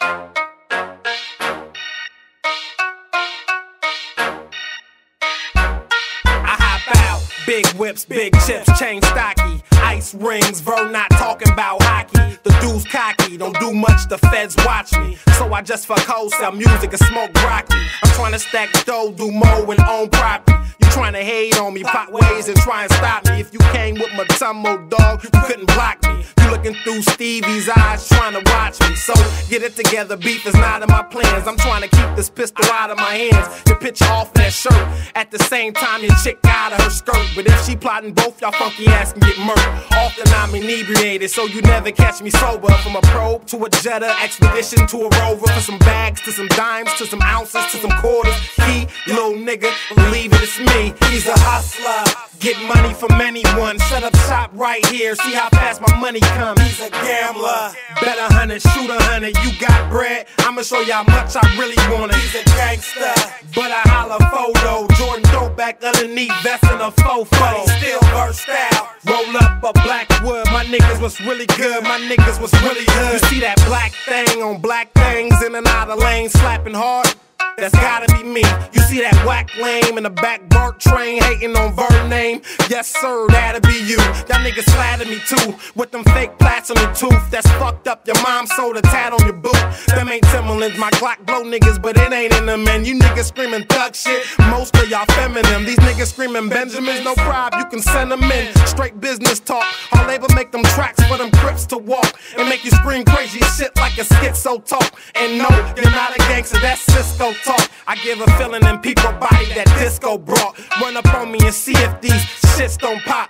Big whips, big chips, chain stocky, ice rings, Ver not talking about hockey. The dude's cocky, don't do much, the feds watch me. So I just fuck hoes, sell music and smoke broccoli. I'm trying to stack dough, do mo and own property. You trying to hate on me, plot ways and try and stop me. If you came with my tummo dog, you couldn't block me. You looking through Stevie's eyes, trying to watch me. So get it together, beef is not in my plans. I'm trying to keep this pistol out of my hands. Your picture off that shirt, at the same time your chick out of her skirt. But if she plotting both, y'all funky ass can get murked. Often I'm inebriated, so you never catch me sober. From a probe to a Jetta, expedition to a Rover. From some bags to some dimes to some ounces to some quarters. He, little nigga, believe it, it's me. He's a hustler, get money from anyone. Set up shop right here, see how fast my money comes. He's a gambler, bet 100, shoot 100. You got bread, I'ma show you how much I really want it. He's a gangster, but I holla photo. Jordan throwback underneath vest and a fofo. Still burst out, roll up a black wood. My niggas was really good, my niggas was really hood. You see that black thing on black things, in and out of lanes, slapping hard? That's gotta be me. You see that whack lame in the back Bart train, hating on Vern name? Yes sir, that'll be you. Y'all niggas flatter me too, with them fake plaits on your tooth. That's fucked up, your mom sold a tat on your boot. Them ain't Timberlands, my Glock blow niggas, but it ain't in them. And you niggas screaming thug shit, most of y'all feminine. These niggas screaming Benjamins, no problem, you can send them in. Straight business talk, our label make them tracks for them Crips to walk. And make you scream crazy shit like a schizo talk. And no, you're not a gangster, that's Cisco talk. I give a feeling in people body that disco brought. Run up on me and see if these shits don't pop.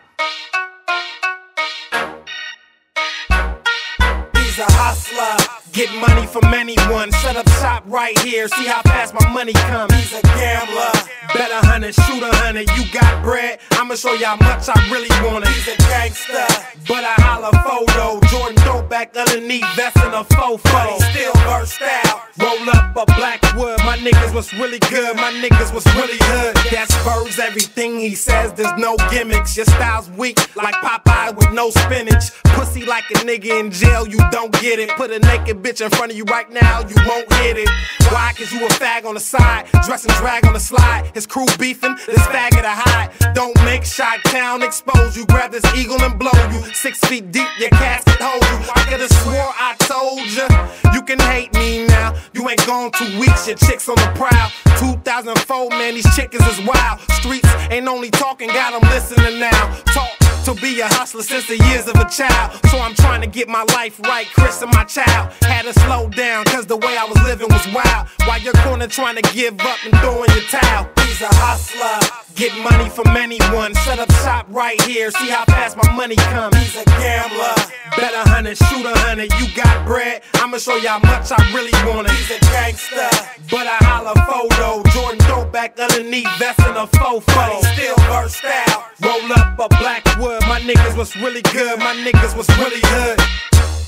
He's a hustler, get money from anyone. Set up shop right here, see how fast my money comes. He's a gambler, bet 100, shoot 100. You got bread, I'ma show you how much I really want it. He's a gangster, but I holla photo. Jordan throwback underneath vest and a fofo. Still burst out, roll up a black wood. My niggas was really good, my niggas was really hood. That's Spurs, everything he says, there's no gimmicks. Your style's weak, like Popeye with no spinach. Pussy like a nigga in jail, you don't get it. Put a naked bitch in front of you right now, you won't hit it. Why? Cause you a fag on the side, dress and drag on the slide. His crew beefing, this faggot a hide. Don't make Chi-Town expose you. Grab this eagle and blow you. 6 feet deep, your casket hold you. I could've swore I told you. You can hate me now, you ain't gone 2 weeks, your chick's on the prowl. 2004, man, these chickens is wild. Streets ain't only talking, got them listening now. Talk to be a hustler since the years of a child. So I'm trying to get my life right, Chris and my child. Had to slow down, cause the way I was living was wild. While you're corner trying to give up and throwing your towel. He's a hustler, get money from anyone. Set up shop right here, see how fast my money comes. He's a gambler, bet 100, shoot 100. You got bread, I'ma show you how much I really want it. He's a gangster, but I holla photo. Jordan throwback underneath vest and a fofo. Still burst out, roll up a black wood. My niggas was really good, my niggas was really hood.